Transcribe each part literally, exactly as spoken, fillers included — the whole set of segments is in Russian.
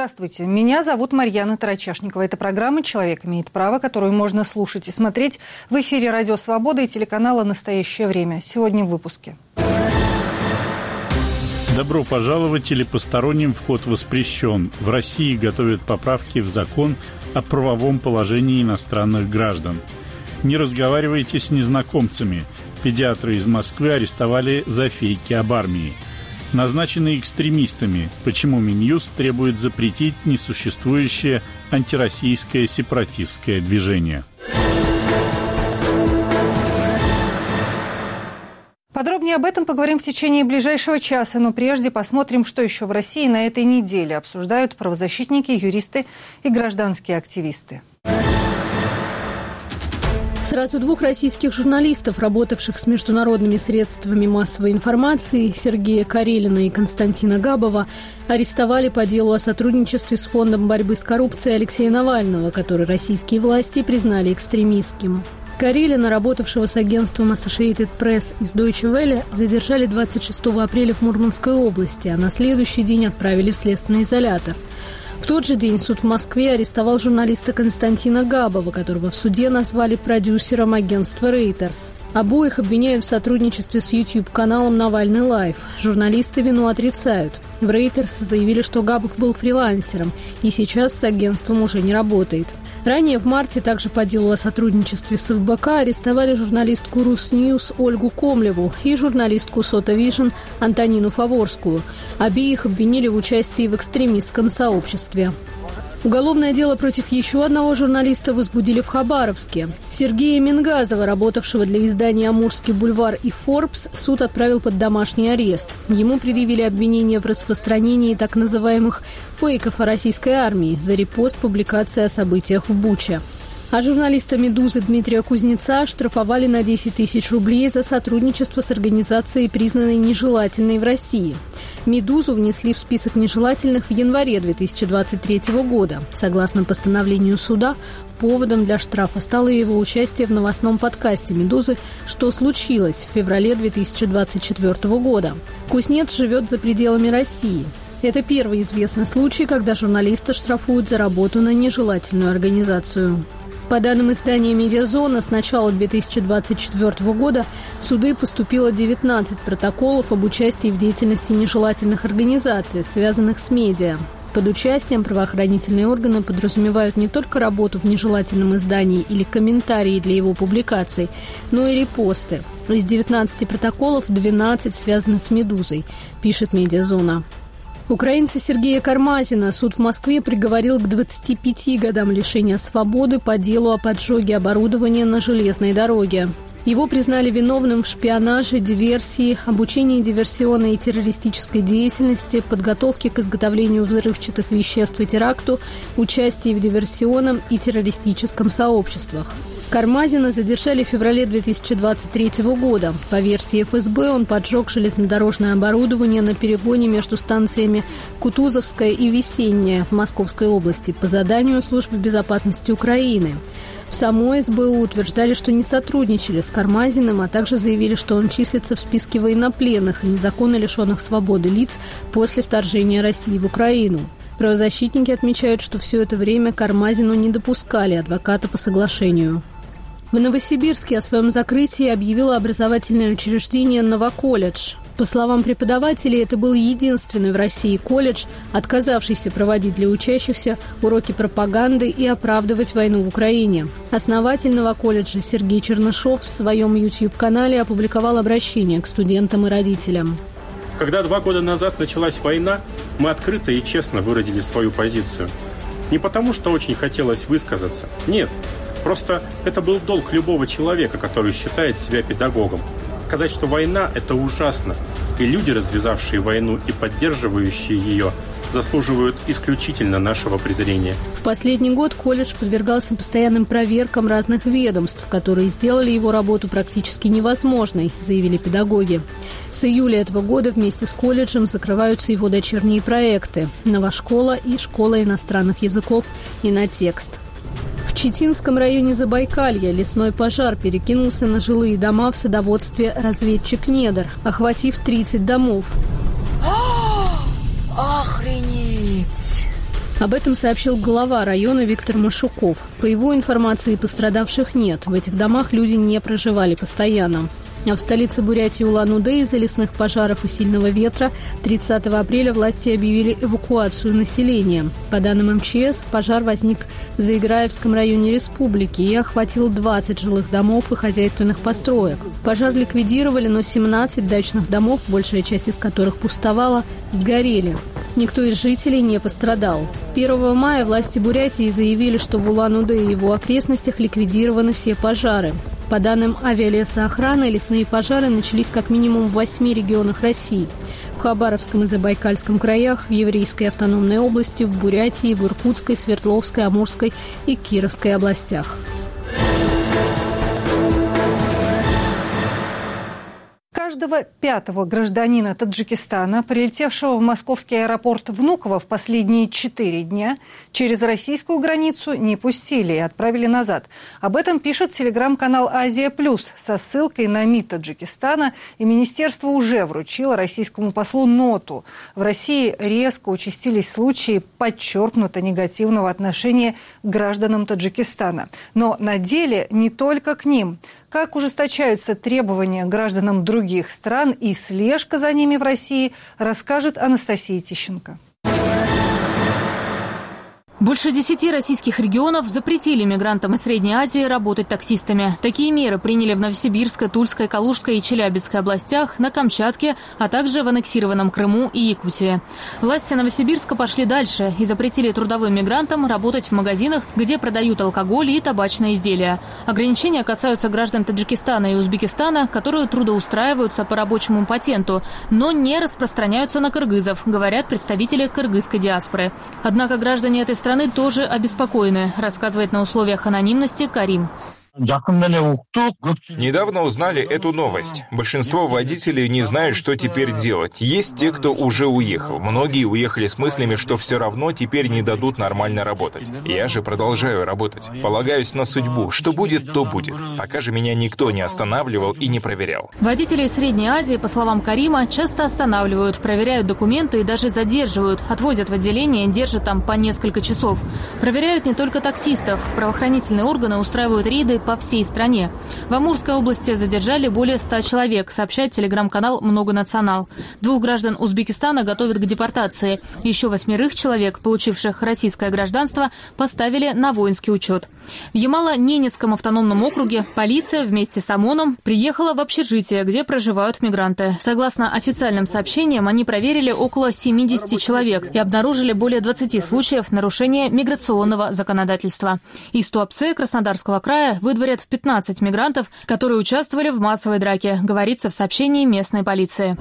Здравствуйте, меня зовут Марьяна Тарачашникова. Это программа «Человек имеет право», которую можно слушать и смотреть в эфире «Радио Свобода» и телеканала «Настоящее время». Сегодня в выпуске. Добро пожаловать или посторонним вход воспрещен. В России готовят поправки в закон о правовом положении иностранных граждан. Не разговаривайте с незнакомцами. Педиатры из Москвы арестовали за фейки об армии. Назначены экстремистами. Почему Минюст требует запретить несуществующее антироссийское сепаратистское движение? Подробнее об этом поговорим в течение ближайшего часа, но прежде посмотрим, что еще в России на этой неделе обсуждают правозащитники, юристы и гражданские активисты. Сразу двух российских журналистов, работавших с международными средствами массовой информации, Сергея Карелина и Константина Габова, арестовали по делу о сотрудничестве с Фондом борьбы с коррупцией Алексея Навального, который российские власти признали экстремистским. Карелина, работавшего с агентством Associated Press из Deutsche Welle, задержали двадцать шестого апреля в Мурманской области, а на следующий день отправили в следственный изолятор. В тот же день суд в Москве арестовал журналиста Константина Габова, которого в суде назвали продюсером агентства Reuters. Обоих обвиняют в сотрудничестве с YouTube-каналом «Навальный Лайв». Журналисты вину отрицают. В Reuters заявили, что Габов был фрилансером и сейчас с агентством уже не работает. Ранее в марте также по делу о сотрудничестве с эф бэ ка арестовали журналистку Русньюз Ольгу Комлеву и журналистку Сота Вижн Антонину Фаворскую. Обеих обвинили в участии в экстремистском сообществе. Уголовное дело против еще одного журналиста возбудили в Хабаровске. Сергея Мингазова, работавшего для издания «Амурский бульвар» и «Форбс», суд отправил под домашний арест. Ему предъявили обвинение в распространении так называемых фейков о российской армии за репост публикации о событиях в Буче. А журналиста «Медузы» Дмитрия Кузнеца штрафовали на десять тысяч рублей за сотрудничество с организацией, признанной нежелательной в России. «Медузу» внесли в список нежелательных в январе две тысячи двадцать третьего года. Согласно постановлению суда, поводом для штрафа стало его участие в новостном подкасте «Медузы. Что случилось?» в феврале две тысячи двадцать четвёртого года. Кузнец живет за пределами России. Это первый известный случай, когда журналиста штрафуют за работу на нежелательную организацию. По данным издания «Медиазона», с начала две тысячи двадцать четвёртого года в суды поступило девятнадцать протоколов об участии в деятельности нежелательных организаций, связанных с медиа. Под участием правоохранительные органы подразумевают не только работу в нежелательном издании или комментарии для его публикаций, но и репосты. Из девятнадцати протоколов двенадцать связаны с «Медузой», пишет «Медиазона». Украинца Сергея Кармазина суд в Москве приговорил к двадцати пяти годам лишения свободы по делу о поджоге оборудования на железной дороге. Его признали виновным в шпионаже, диверсии, обучении диверсионной и террористической деятельности, подготовке к изготовлению взрывчатых веществ и теракту, участии в диверсионном и террористическом сообществах. Кармазина задержали в феврале две тысячи двадцать третьего года. По версии эф эс бэ, он поджег железнодорожное оборудование на перегоне между станциями Кутузовская и Весенняя в Московской области по заданию Службы безопасности Украины. В самой эс бэ у утверждали, что не сотрудничали с Кармазиным, а также заявили, что он числится в списке военнопленных и незаконно лишенных свободы лиц после вторжения России в Украину. Правозащитники отмечают, что все это время Кармазину не допускали адвоката по соглашению. В Новосибирске о своем закрытии объявило образовательное учреждение «Новоколледж». По словам преподавателей, это был единственный в России колледж, отказавшийся проводить для учащихся уроки пропаганды и оправдывать войну в Украине. Основатель Новоколледжа Сергей Чернышов в своем YouTube-канале опубликовал обращение к студентам и родителям. Когда два года назад началась война, мы открыто и честно выразили свою позицию. Не потому, что очень хотелось высказаться. Нет. Просто это был долг любого человека, который считает себя педагогом. Сказать, что война – это ужасно, и люди, развязавшие войну и поддерживающие ее, заслуживают исключительно нашего презрения. В последний год колледж подвергался постоянным проверкам разных ведомств, которые сделали его работу практически невозможной, заявили педагоги. С июля этого года вместе с колледжем закрываются его дочерние проекты «Новошкола» и «Школа иностранных языков» «Инотекст». В Читинском районе Забайкалья лесной пожар перекинулся на жилые дома в садоводстве «Разведчик Недр», охватив тридцать домов. Охренеть! Об этом сообщил глава района Виктор Машуков. По его информации, пострадавших нет. В этих домах люди не проживали постоянно. А в столице Бурятии Улан-Удэ из-за лесных пожаров и сильного ветра тридцатого апреля власти объявили эвакуацию населения. По данным эм че эс, пожар возник в Заиграевском районе республики и охватил двадцать жилых домов и хозяйственных построек. Пожар ликвидировали, но семнадцать дачных домов, большая часть из которых пустовала, сгорели. Никто из жителей не пострадал. первого мая власти Бурятии заявили, что в Улан-Удэ и его окрестностях ликвидированы все пожары. По данным авиалесоохраны, лесные пожары начались как минимум в восьми регионах России. В Хабаровском и Забайкальском краях, в Еврейской автономной области, в Бурятии, в Иркутской, Свердловской, Амурской и Кировской областях. Каждого пятого гражданина Таджикистана, прилетевшего в московский аэропорт Внуково в последние четыре дня, через российскую границу не пустили и отправили назад. Об этом пишет телеграм-канал «Азия Плюс» со ссылкой на МИД Таджикистана, и министерство уже вручило российскому послу ноту. В России резко участились случаи подчеркнуто негативного отношения к гражданам Таджикистана. Но на деле не только к ним. Как ужесточаются требования гражданам других стран и слежка за ними в России, расскажет Анастасия Тищенко. Больше десяти российских регионов запретили мигрантам из Средней Азии работать таксистами. Такие меры приняли в Новосибирской, Тульской, Калужской и Челябинской областях, на Камчатке, а также в аннексированном Крыму и Якутии. Власти Новосибирска пошли дальше и запретили трудовым мигрантам работать в магазинах, где продают алкоголь и табачные изделия. Ограничения касаются граждан Таджикистана и Узбекистана, которые трудоустраиваются по рабочему патенту, но не распространяются на кыргызов, говорят представители кыргызской диаспоры. Однако граждане этой страны страны тоже обеспокоены, рассказывает на условиях анонимности Карим. Недавно узнали эту новость. Большинство водителей не знают, что теперь делать. Есть те, кто уже уехал. Многие уехали с мыслями, что все равно теперь не дадут нормально работать. Я же продолжаю работать. Полагаюсь на судьбу. Что будет, то будет. Пока же меня никто не останавливал и не проверял. Водителей Средней Азии, по словам Карима, часто останавливают, проверяют документы и даже задерживают. Отвозят в отделение, держат там по несколько часов. Проверяют не только таксистов. Правоохранительные органы устраивают рейды по всей стране. В Амурской области задержали более ста человек, сообщает телеграм-канал «Многонационал». Двух граждан Узбекистана готовят к депортации. Еще восьмерых человек, получивших российское гражданство, поставили на воинский учет. В Ямало-Ненецком автономном округе полиция вместе с ОМОНом приехала в общежитие, где проживают мигранты. Согласно официальным сообщениям, они проверили около семидесяти человек и обнаружили более двадцати случаев нарушения миграционного законодательства. Из Туапсе Краснодарского края выдворили в пятнадцать мигрантов, которые участвовали в массовой драке, говорится в сообщении местной полиции.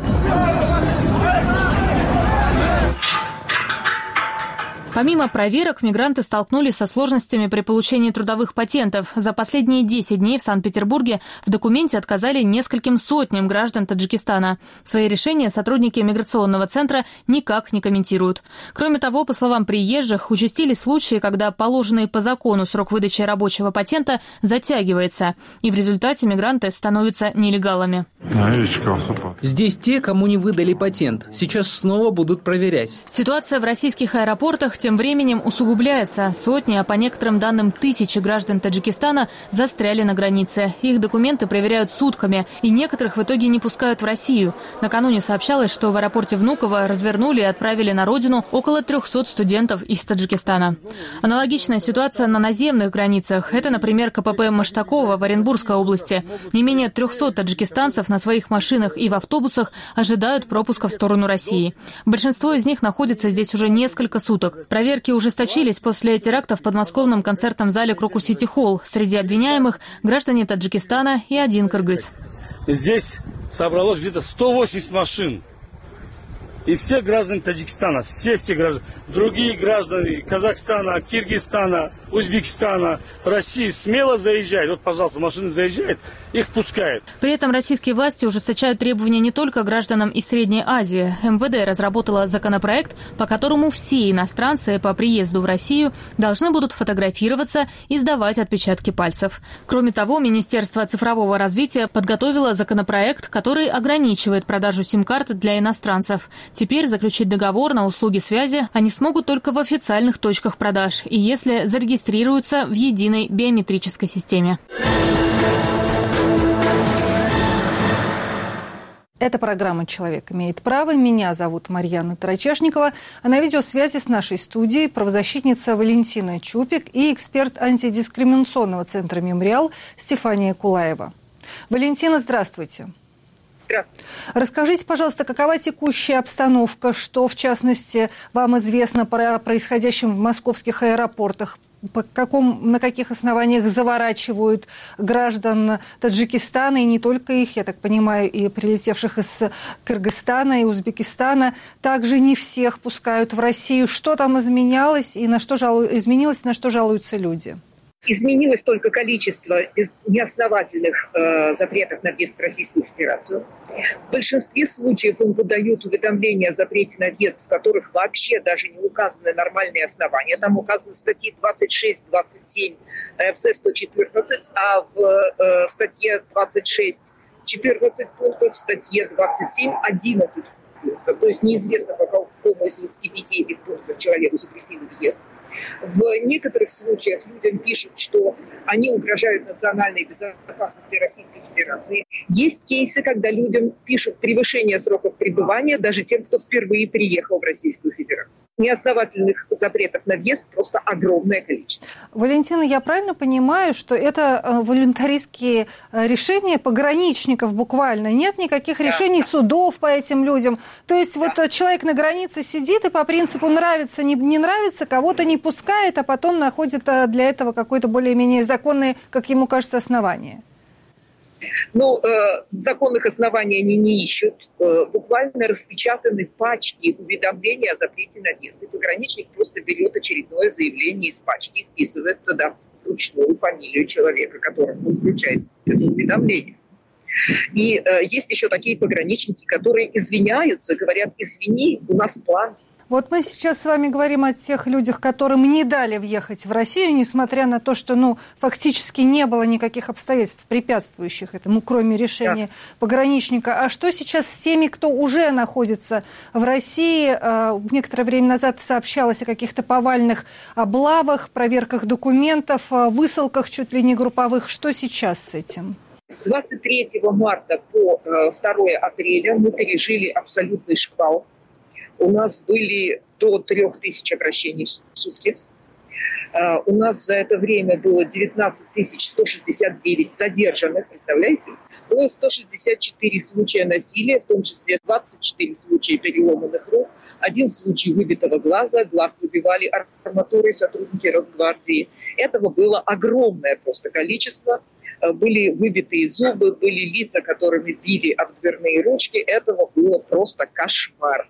Помимо проверок, мигранты столкнулись со сложностями при получении трудовых патентов. За последние десять дней в Санкт-Петербурге в документе отказали нескольким сотням граждан Таджикистана. Свои решения сотрудники миграционного центра никак не комментируют. Кроме того, по словам приезжих, участились случаи, когда положенный по закону срок выдачи рабочего патента затягивается, и в результате мигранты становятся нелегалами. Здесь те, кому не выдали патент. Сейчас снова будут проверять. Ситуация в российских аэропортах тем временем усугубляется. Сотни, а по некоторым данным тысячи граждан Таджикистана застряли на границе. Их документы проверяют сутками, и некоторых в итоге не пускают в Россию. Накануне сообщалось, что в аэропорте Внуково развернули и отправили на родину около трехсот студентов из Таджикистана. Аналогичная ситуация на наземных границах. Это, например, ка пэ пэ Маштакова в Оренбургской области. Не менее трехсот таджикистанцев на своих машинах и в автобусах ожидают пропуска в сторону России. Большинство из них находится здесь уже несколько суток. Проверки ужесточились после теракта в подмосковном концертном зале Крокус Сити Холл. Среди обвиняемых граждане Таджикистана и один кыргыз. Здесь собралось где-то сто восемьдесят машин. И все граждане Таджикистана, все-все граждане, другие граждане Казахстана, Киргизстана, Узбекистана, России смело заезжает. Вот, пожалуйста, машина заезжает, их пускают. При этом российские власти ужесточают требования не только гражданам из Средней Азии. эм вэ дэ разработала законопроект, по которому все иностранцы по приезду в Россию должны будут фотографироваться и сдавать отпечатки пальцев. Кроме того, Министерство цифрового развития подготовило законопроект, который ограничивает продажу сим-карт для иностранцев. Теперь заключить договор на услуги связи они смогут только в официальных точках продаж и если зарегистрируются в единой биометрической системе. Это программа «Человек имеет право». Меня зовут Марьяна Тарачешникова. А на видеосвязи с нашей студией правозащитница Валентина Чупик и эксперт антидискриминационного центра «Мемориал» Стефания Кулаева. Валентина, здравствуйте. Здравствуйте. Расскажите, пожалуйста, какова текущая обстановка, что, в частности, вам известно про происходящем в московских аэропортах? По каком, на каких основаниях заворачивают граждан Таджикистана, и не только их, я так понимаю, и прилетевших из Кыргызстана и Узбекистана. Также не всех пускают в Россию. Что там изменялось и на что жалу... изменилось, на что жалуются люди? Изменилось только количество неосновательных э, запретов на въезд в Российскую Федерацию. В большинстве случаев им выдают уведомления о запрете на въезд, в которых вообще даже не указаны нормальные основания. Там указаны статьи двадцать шесть двадцать семь эф эс сто четырнадцать, а в э, статье двадцать шесть четырнадцать пунктов, в статье двадцать семь одиннадцать пунктов. То есть неизвестно, по какому из двадцати пяти этих пунктов человеку запретили въезд. В некоторых случаях людям пишут, что они угрожают национальной безопасности Российской Федерации. Есть кейсы, когда людям пишут превышение сроков пребывания даже тем, кто впервые приехал в Российскую Федерацию. Неосновательных запретов на въезд просто огромное количество. Валентина, я правильно понимаю, что это волюнтаристские решения пограничников буквально? Нет никаких да. решений судов по этим людям? То есть да. вот человек на границе сидит и по принципу нравится, не, не нравится, кого-то не пускает, а потом находит для этого какое-то более-менее законное, как ему кажется, основание. Ну, э, законных оснований они не ищут. Э, буквально распечатаны пачки уведомлений о запрете на въезд. И пограничник просто берет очередное заявление из пачки и вписывает туда вручную фамилию человека, которому он вручает это уведомление. И э, есть еще такие пограничники, которые извиняются, говорят: извини, у нас план. Вот мы сейчас с вами говорим о тех людях, которым не дали въехать в Россию, несмотря на то, что ну, фактически не было никаких обстоятельств, препятствующих этому, кроме решения да. пограничника. А что сейчас с теми, кто уже находится в России? Некоторое время назад сообщалось о каких-то повальных облавах, проверках документов, высылках чуть ли не групповых. Что сейчас с этим? С двадцать третьего марта по второе апреля мы пережили абсолютный шквал. У нас были до трех тысяч обращений в сутки. Uh, у нас за это время было девятнадцать тысяч сто шестьдесят девять задержанных, представляете? Было сто шестьдесят четыре случая насилия, в том числе двадцать четыре случая переломанных рук, один случай выбитого глаза, глаз выбивали арматурой сотрудники Росгвардии. Этого было огромное просто количество. Uh, были выбитые зубы, были лица, которыми били об дверные ручки. Этого было просто кошмар.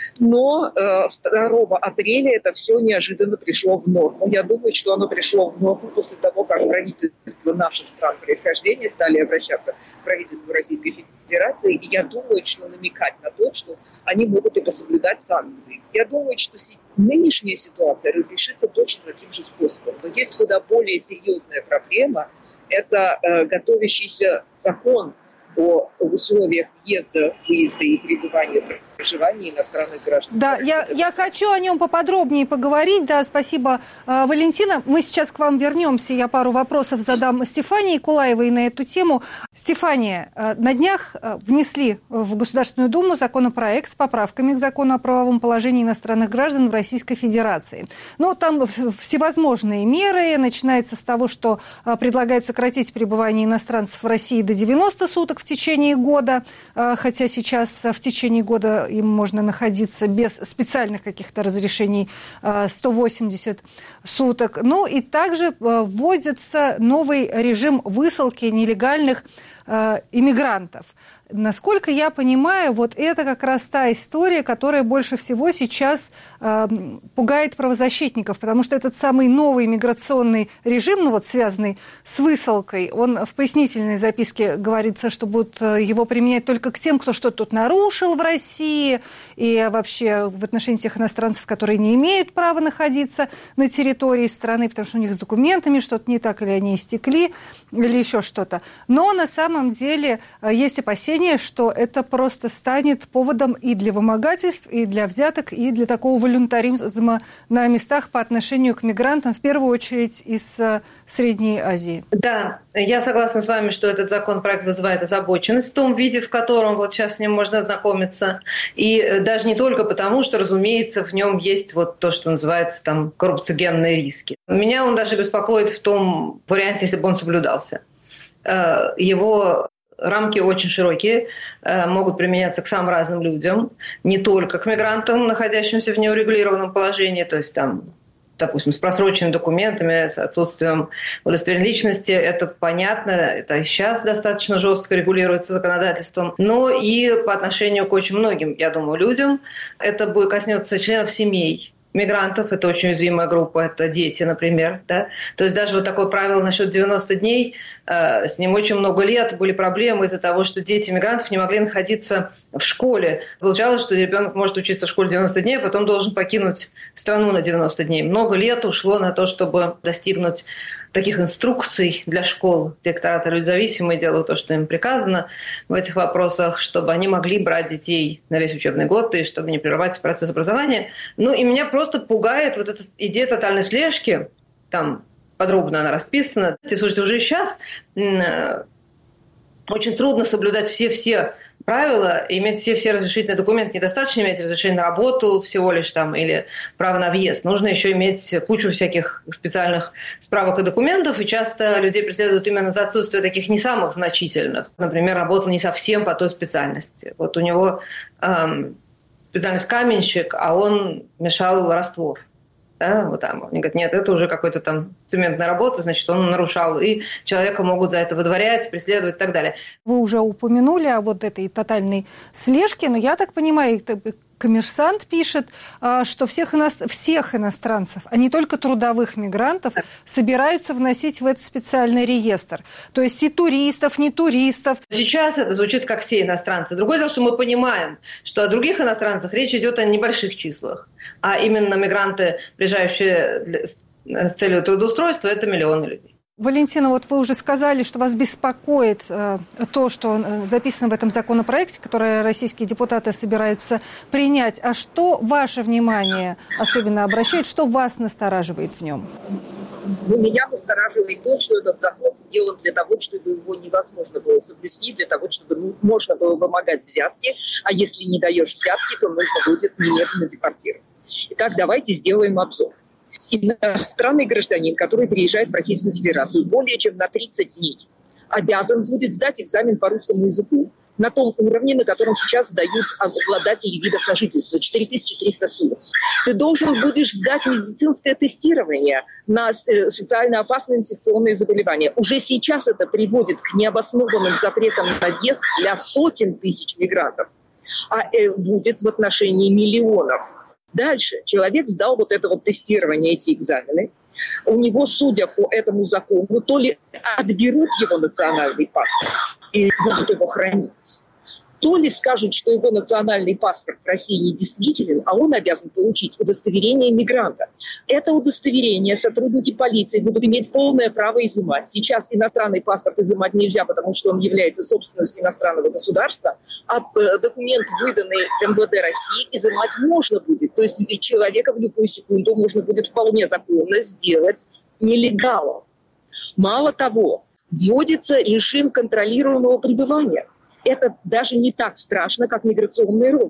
Но э, второго апреля это все неожиданно пришло в норму. Я думаю, что оно пришло в норму после того, как правительства наших стран происхождения стали обращаться к правительству Российской Федерации. И я думаю, что намекать на то, что они могут и пособлюдать санкции. Я думаю, что си- нынешняя ситуация разрешится точно таким же способом. Но есть куда более серьезная проблема. Это э, готовящийся закон о условиях въезда, выезда и пребывания, проживания иностранных граждан. Да, я, я хочу о нем поподробнее поговорить. Да, спасибо, Валентина. Мы сейчас к вам вернемся. Я пару вопросов задам Стефании Кулаевой на эту тему. Стефания, на днях внесли в Государственную Думу законопроект с поправками к закону о правовом положении иностранных граждан в Российской Федерации. Но там всевозможные меры. Начинается с того, что предлагают сократить пребывание иностранцев в России до девяноста суток в течение года, хотя сейчас в течение года им можно находиться без специальных каких-то разрешений сто восемьдесят суток. Ну и также вводится новый режим высылки нелегальных э, иммигрантов. Насколько я понимаю, вот это как раз та история, которая больше всего сейчас э, пугает правозащитников, потому что этот самый новый миграционный режим, ну вот связанный с высылкой, он в пояснительной записке говорится, что будут его применять только к тем, кто что-то тут нарушил в России, и вообще в отношении тех иностранцев, которые не имеют права находиться на территории страны, потому что у них с документами что-то не так, или они истекли, или еще что-то. Но на самом деле есть опасения, что это просто станет поводом и для вымогательств, и для взяток, и для такого волюнтаризма на местах по отношению к мигрантам, в первую очередь из Средней Азии. Да, я согласна с вами, что этот законопроект вызывает озабоченность в том виде, в котором вот сейчас с ним можно ознакомиться. И даже не только потому, что, разумеется, в нем есть вот то, что называется там коррупциогенные риски. Меня он даже беспокоит в том варианте, если бы он соблюдался. Его рамки очень широкие, могут применяться к самым разным людям, не только к мигрантам, находящимся в неурегулированном положении, то есть там, допустим, с просроченными документами, с отсутствием удостоверения личности. Это понятно, это сейчас достаточно жестко регулируется законодательством, но и по отношению к очень многим, я думаю, людям. Это будет коснется членов семей мигрантов, это очень уязвимая группа, это дети, например. Да? То есть даже вот такое правило насчет девяноста дней, э, с ним очень много лет были проблемы из-за того, что дети мигрантов не могли находиться в школе. Получалось, что ребенок может учиться в школе девяносто дней, а потом должен покинуть страну на девяносто дней. Много лет ушло на то, чтобы достигнуть таких инструкций для школ. Директораты люди зависимые делают то, что им приказано в этих вопросах, чтобы они могли брать детей на весь учебный год и чтобы не прерывать процесс образования. Ну и меня просто пугает вот эта идея тотальной слежки. Там подробно она расписана. Слушайте, уже сейчас очень трудно соблюдать все-все правила, иметь все-все разрешительные документы. Недостаточно иметь разрешение на работу всего лишь там или право на въезд. Нужно еще иметь кучу всяких специальных справок и документов, и часто людей преследуют именно за отсутствие таких не самых значительных. Например, работал не совсем по той специальности. Вот у него эм, специальность каменщик, а он мешал раствор. Да, вот там. Они говорят, нет, это уже какой-то там цементная работа, значит, он нарушал, и человека могут за это выдворять, преследовать и так далее. Вы уже упомянули о вот этой тотальной слежке, но я так понимаю, «Коммерсант» пишет, что всех, ино... всех иностранцев, а не только трудовых мигрантов, собираются вносить в этот специальный реестр. То есть и туристов, не туристов. Сейчас это звучит как все иностранцы. Другое дело, что мы понимаем, что о других иностранцах речь идет о небольших числах. А именно мигранты, приезжающие с целью трудоустройства, это миллионы людей. Валентина, вот вы уже сказали, что вас беспокоит э, то, что записано в этом законопроекте, который российские депутаты собираются принять. А что ваше внимание особенно обращает, что вас настораживает в нем? Ну, меня настораживает то, что этот закон сделан для того, чтобы его невозможно было соблюсти, для того, чтобы ну, можно было вымогать взятки, а если не даешь взятки, то нужно будет немедленно депортировать. Итак, давайте сделаем обзор. Иностранный гражданин, который приезжает в Российскую Федерацию более чем на тридцать дней, обязан будет сдать экзамен по русскому языку на том уровне, на котором сейчас сдают обладатели видов на жительство, четыре тысячи триста сорок. Ты должен будешь сдать медицинское тестирование на социально опасные инфекционные заболевания. Уже сейчас это приводит к необоснованным запретам на въезд для сотен тысяч мигрантов, а будет в отношении миллионов. Дальше человек сдал вот это вот тестирование, эти экзамены. У него, судя по этому закону, то ли отберут его национальный паспорт и будут его хранить, то ли скажут, что его национальный паспорт в России недействителен, а он обязан получить удостоверение мигранта. Это удостоверение сотрудники полиции будут иметь полное право изымать. Сейчас иностранный паспорт изымать нельзя, потому что он является собственностью иностранного государства, а документ, выданный эм вэ дэ России, изымать можно будет. То есть человека в любую секунду можно будет вполне законно сделать нелегалом. Мало того, вводится режим контролируемого пребывания. Это даже не так страшно, как миграционный рост.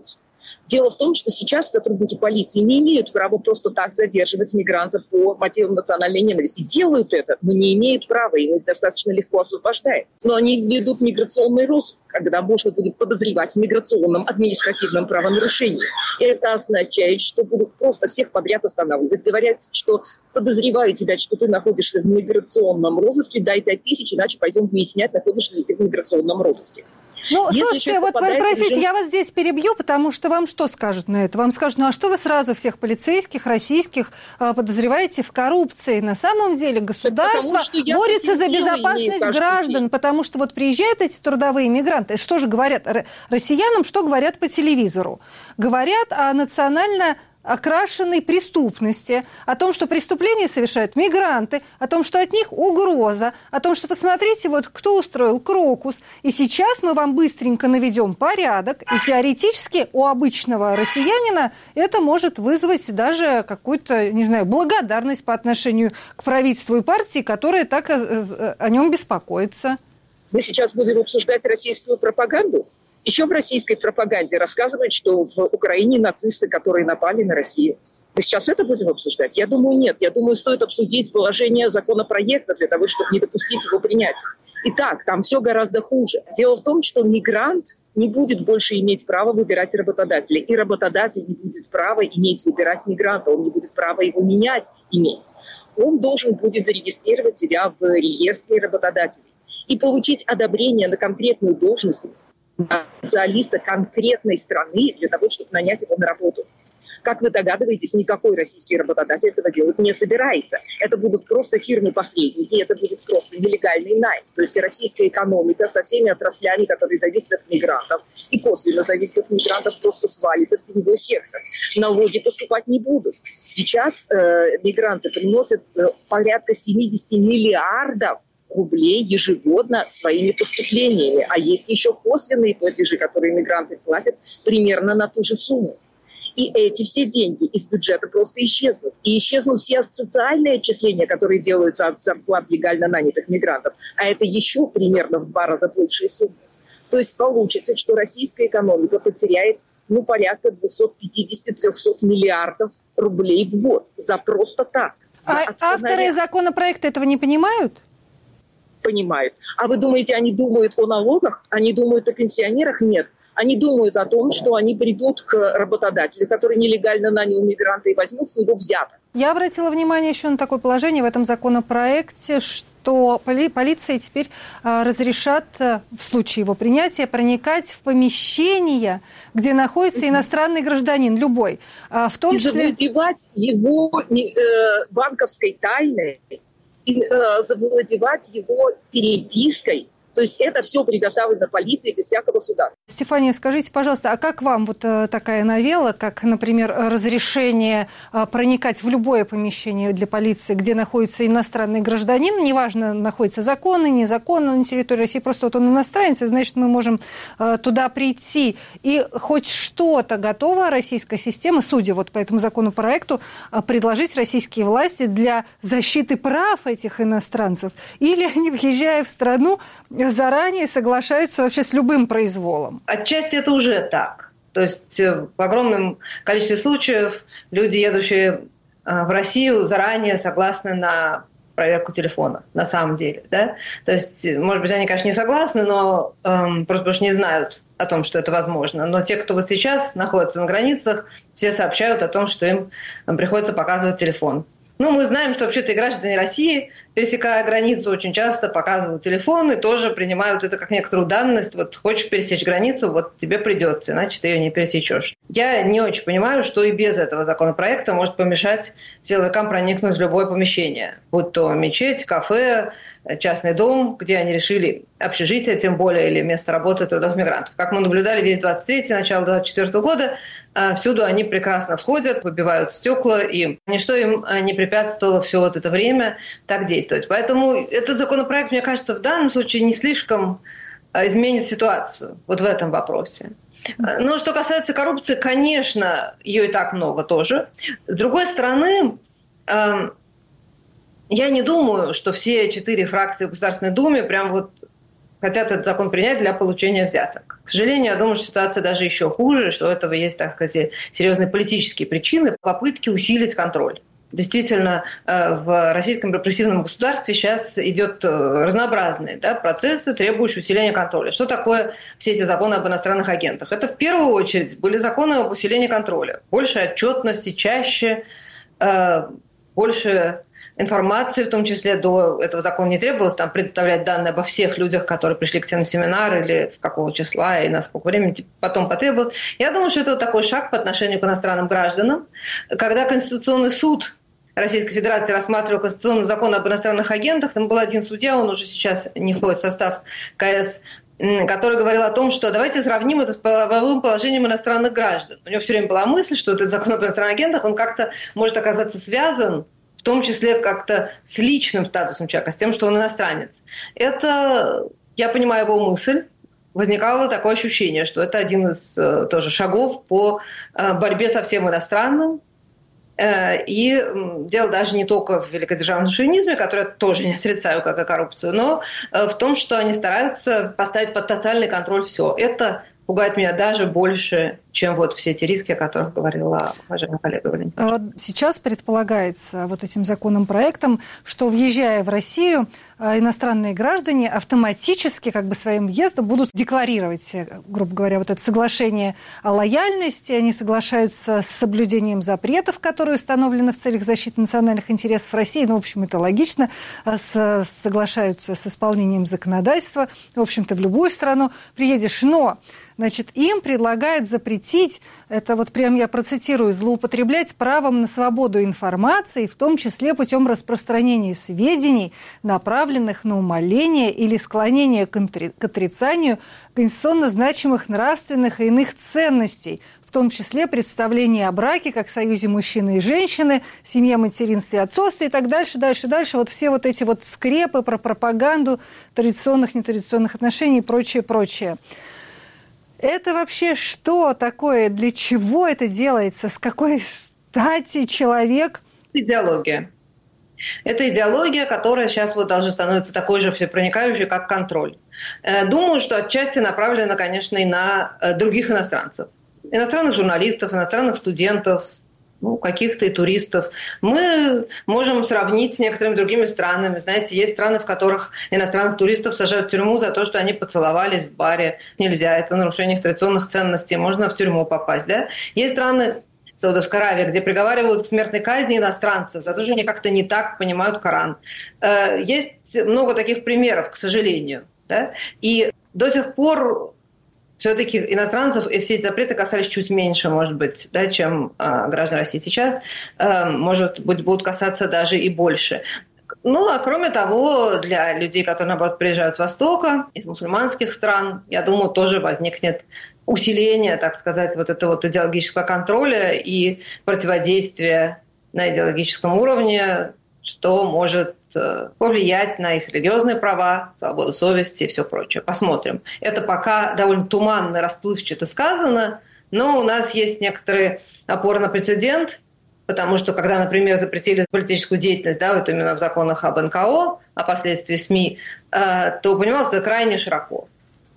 Дело в том, что сейчас сотрудники полиции не имеют права просто так задерживать мигрантов по мотивам национальной ненависти. Делают это, но не имеют права, и их достаточно легко освобождают. Но они ведут миграционный розыск, когда можно будет подозревать в миграционном административном правонарушении. И это означает, что будут просто всех подряд останавливать. Говорят, что подозреваю тебя, что ты находишься в миграционном розыске, дай пять тысяч, иначе пойдем выяснять, находишься ли ты в миграционном розыске. Ну, Если слушайте, вот простите, режим... я вас здесь перебью, потому что вам что скажут на это? Вам скажут, ну а что вы сразу всех полицейских, российских подозреваете в коррупции? На самом деле государство борется за безопасность граждан, потому что вот приезжают эти трудовые мигранты, что же говорят россиянам, что говорят по телевизору? Говорят о национально окрашенной преступности, о том, что преступления совершают мигранты, о том, что от них угроза, о том, что посмотрите, вот кто устроил Крокус, и сейчас мы вам быстренько наведем порядок, и теоретически у обычного россиянина это может вызвать даже какую-то, не знаю, благодарность по отношению к правительству и партии, которая так о, о нем беспокоится. Мы сейчас будем обсуждать российскую пропаганду. Еще в российской пропаганде рассказывают, что в Украине нацисты, которые напали на Россию. Мы сейчас это будем обсуждать? Я думаю, нет. Я думаю, стоит обсудить положение законопроекта для того, чтобы не допустить его принятия. Итак, там все гораздо хуже. Дело в том, что мигрант не будет больше иметь права выбирать работодателя. И работодатель не будет права иметь выбирать мигранта. Он не будет права его менять иметь. Он должен будет зарегистрировать себя в реестре работодателей и получить одобрение на конкретную должность специалиста конкретной страны для того, чтобы нанять его на работу. Как вы догадываетесь, никакой российский работодатель этого делать не собирается. Это будут просто фирмы-посредники, это будет просто нелегальный найм. То есть российская экономика со всеми отраслями, которые зависят от мигрантов и косвенно зависят от мигрантов, просто свалится в теневой сектор. Налоги поступать не будут. Сейчас э, мигранты приносят э, порядка семьдесят миллиардов рублей ежегодно своими поступлениями. А есть еще косвенные платежи, которые мигранты платят примерно на ту же сумму. И эти все деньги из бюджета просто исчезнут. И исчезнут все социальные отчисления, которые делаются от зарплат легально нанятых мигрантов. А это еще примерно в два раза большие суммы. То есть получится, что российская экономика потеряет ну, порядка двести пятьдесят - триста миллиардов рублей в год. За просто так. За а авторы законопроекта этого не понимают? Понимают. А вы думаете, они думают о налогах? Они думают о пенсионерах? Нет. Они думают о том, что они придут к работодателю, который нелегально нанял мигранта, и возьмут с него взяток. Я обратила внимание еще на такое положение в этом законопроекте, что поли- полиции теперь а, разрешат а, в случае его принятия проникать в помещения, где находится иностранный гражданин, любой. А, в том и числе... завладевать его э, банковской тайной, и э, завладевать его перепиской. То есть это все предоставлено полиции без всякого суда. Стефания, скажите, пожалуйста, а как вам вот такая новелла, как, например, разрешение проникать в любое помещение для полиции, где находится иностранный гражданин, неважно, находится законно, незаконно на территории России, просто вот он иностранец, и значит, мы можем туда прийти. И хоть что-то готова российская система, судя вот по этому законопроекту, предложить российские власти для защиты прав этих иностранцев? Или они, въезжая в страну, заранее соглашаются вообще с любым произволом? Отчасти это уже так. То есть в огромном количестве случаев люди, едущие в Россию, заранее согласны на проверку телефона, на самом деле. Да? То есть, может быть, они, конечно, не согласны, но эм, просто потому что не знают о том, что это возможно. Но те, кто вот сейчас находится на границах, все сообщают о том, что им приходится показывать телефон. Ну, мы знаем, что вообще-то и граждане России, пересекая границу, очень часто показывают телефон и тоже принимают это как некоторую данность. Вот хочешь пересечь границу, вот тебе придется, иначе ты ее не пересечешь. Я не очень понимаю, что и без этого законопроекта может помешать силовикам проникнуть в любое помещение. Будь то мечеть, кафе, частный дом, где они решили общежитие, тем более, или место работы трудовых мигрантов. Как мы наблюдали весь двадцать третий, начало двадцать четвёртого года, всюду они прекрасно входят, выбивают стекла, и ничто им не препятствовало все вот это время так действовать. Поэтому этот законопроект, мне кажется, в данном случае не слишком изменит ситуацию вот в этом вопросе. Но что касается коррупции, конечно, ее и так много тоже. С другой стороны, я не думаю, что все четыре фракции в Государственной Думе прям вот хотят этот закон принять для получения взяток. К сожалению, я думаю, что ситуация даже еще хуже, что у этого есть, так сказать, серьезные политические причины, попытки усилить контроль. Действительно, в российском репрессивном государстве сейчас идет разнообразные да, процессы, требующие усиления контроля. Что такое все эти законы об иностранных агентах? Это в первую очередь были законы об усилении контроля. Больше отчетности, чаще, больше информации, в том числе до этого закона не требовалось там представлять данные обо всех людях, которые пришли к тебе на семинар, или какого числа, и на сколько времени потом потребовалось. Я думаю, что это вот такой шаг по отношению к иностранным гражданам. Когда Конституционный суд Российской Федерации рассматривал Конституционный закон об иностранных агентах, там был один судья, он уже сейчас не входит в состав КС, который говорил о том, что давайте сравним это с правовым положением иностранных граждан. У него все время была мысль, что этот закон об иностранных агентах, он как-то может оказаться связан, в том числе как-то с личным статусом человека, с тем, что он иностранец. Это, я понимаю его мысль, возникало такое ощущение, что это один из тоже шагов по борьбе со всем иностранным. И дело даже не только в великодержавном шовинизме, который я тоже не отрицаю, как и коррупцию, но в том, что они стараются поставить под тотальный контроль все. Это пугает меня даже больше, чем вот все эти риски, о которых говорила уважаемая коллега Валентина. Сейчас предполагается вот этим законопроектом, что, въезжая в Россию, иностранные граждане автоматически как бы своим въездом будут декларировать, грубо говоря, вот это соглашение о лояльности, они соглашаются с соблюдением запретов, которые установлены в целях защиты национальных интересов России, ну, в общем, это логично, с, соглашаются с исполнением законодательства, в общем-то, в любую страну приедешь, но... Значит, им предлагают запретить, это вот прям я процитирую, злоупотреблять правом на свободу информации, в том числе путем распространения сведений, направленных на умаление или склонение к отрицанию конституционно значимых нравственных и иных ценностей, в том числе представление о браке как союзе мужчины и женщины, семье, материнстве, отцовстве и так дальше, дальше, дальше. Вот все вот эти вот скрепы про пропаганду традиционных, нетрадиционных отношений и прочее, прочее. Это вообще что такое? Для чего это делается? С какой стати человек? Идеология. Это идеология, которая сейчас вот даже становится такой же всепроникающей, как контроль. Думаю, что отчасти направлена, конечно, и на других иностранцев. Иностранных журналистов, иностранных студентов, ну, каких-то и туристов. Мы можем сравнить с некоторыми другими странами. Знаете, есть страны, в которых иностранных туристов сажают в тюрьму за то, что они поцеловались в баре. Нельзя, это нарушение их традиционных ценностей, можно в тюрьму попасть. Да? Есть страны, Саудовская Аравия, где приговаривают к смертной казни иностранцев за то, что они как-то не так понимают Коран. Есть много таких примеров, к сожалению. Да? И до сих пор все-таки иностранцев и все эти запреты касались чуть меньше, может быть, да, чем э, граждан России сейчас. Э, может быть, будут касаться даже и больше. Ну, а кроме того, для людей, которые, наоборот, приезжают с Востока, из мусульманских стран, я думаю, тоже возникнет усиление, так сказать, вот этого вот идеологического контроля и противодействия на идеологическом уровне, что может повлиять на их религиозные права, свободу совести и все прочее. Посмотрим. Это пока довольно туманно, расплывчато сказано, но у нас есть некоторые опоры на прецедент, потому что когда, например, запретили политическую деятельность, да, вот именно в законах об эн ка о, о последствии СМИ, то понималось это крайне широко.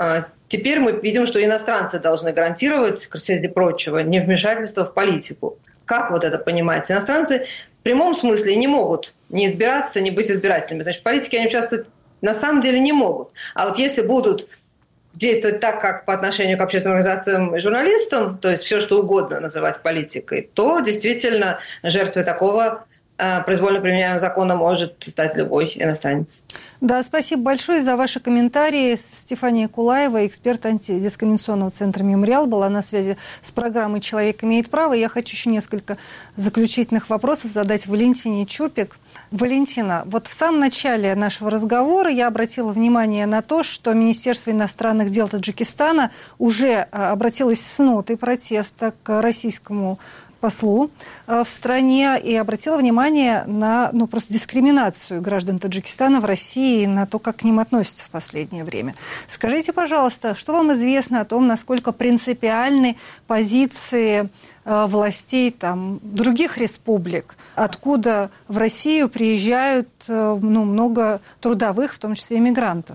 Теперь мы видим, что иностранцы должны гарантировать, среди прочего, невмешательство в политику. Как вот это понимается? Иностранцы в прямом смысле не могут не избираться, не быть избирателями. Значит, в политике они участвовать на самом деле не могут. А вот если будут действовать так, как по отношению к общественным организациям и журналистам, то есть все, что угодно называть политикой, то действительно жертвой такого произвольно применяемого закона может стать любой иностранец. Да, спасибо большое за ваши комментарии. Стефания Кулаева, эксперт антидискриминационного центра «Мемориал», была на связи с программой «Человек имеет право». Я хочу еще несколько заключительных вопросов задать Валентине Чупик. Валентина, вот в самом начале нашего разговора я обратила внимание на то, что Министерство иностранных дел Таджикистана уже обратилось с нотой протеста к российскому послу в стране и обратила внимание на ну, просто дискриминацию граждан Таджикистана в России и на то, как к ним относятся в последнее время. Скажите, пожалуйста, что вам известно о том, насколько принципиальны позиции властей там, других республик, откуда в Россию приезжают ну, много трудовых, в том числе иммигрантов?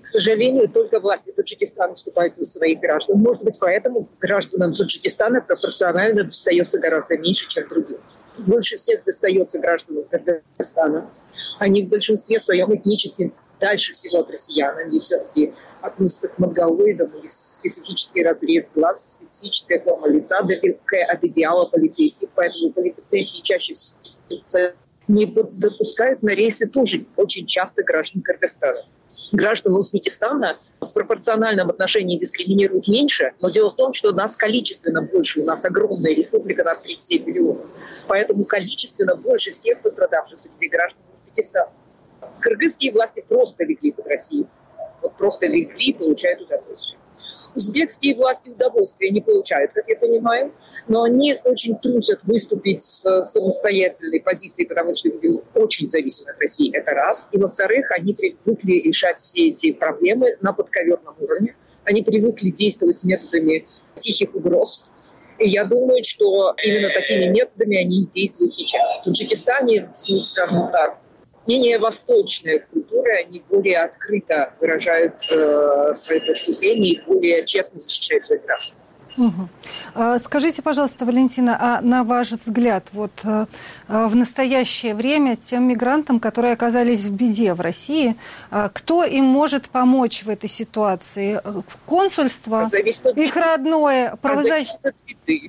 К сожалению, только власти Таджикистана вступают за своих граждан. Может быть, поэтому гражданам Таджикистана пропорционально достается гораздо меньше, чем другим. Больше всех достается гражданам Кыргызстана. Они в большинстве своем этнически дальше всего от россиян. Они все-таки относятся к монголоидам, у них специфический разрез глаз, специфическая форма лица, далекая от идеала полицейских. Поэтому полицейские чаще всего не допускают на рейсы тоже очень часто граждан Кыргызстана. Граждан Узбекистана в пропорциональном отношении дискриминируют меньше, но дело в том, что нас количественно больше, у нас огромная республика, нас тридцать семь миллионов, поэтому количественно больше всех пострадавших среди граждан Узбекистана. Кыргызские власти просто легли под Россию, вот просто легли и получают удовольствие. Узбекские власти удовольствия не получают, как я понимаю, но они очень трусят выступить с самостоятельной позицией, потому что, видимо, очень зависят от России, это раз. И, во-вторых, они привыкли решать все эти проблемы на подковерном уровне. Они привыкли действовать методами тихих угроз. И я думаю, что именно такими методами они действуют сейчас. В Таджикистане, ну, скажем так, менее восточная культура, они более открыто выражают э, свою точку зрения и более честно защищают своих граждан. Угу. Скажите, пожалуйста, Валентина, а на ваш взгляд, вот в настоящее время тем мигрантам, которые оказались в беде в России, кто им может помочь в этой ситуации? Консульство, их родное, правозащитники? Зависит от беды.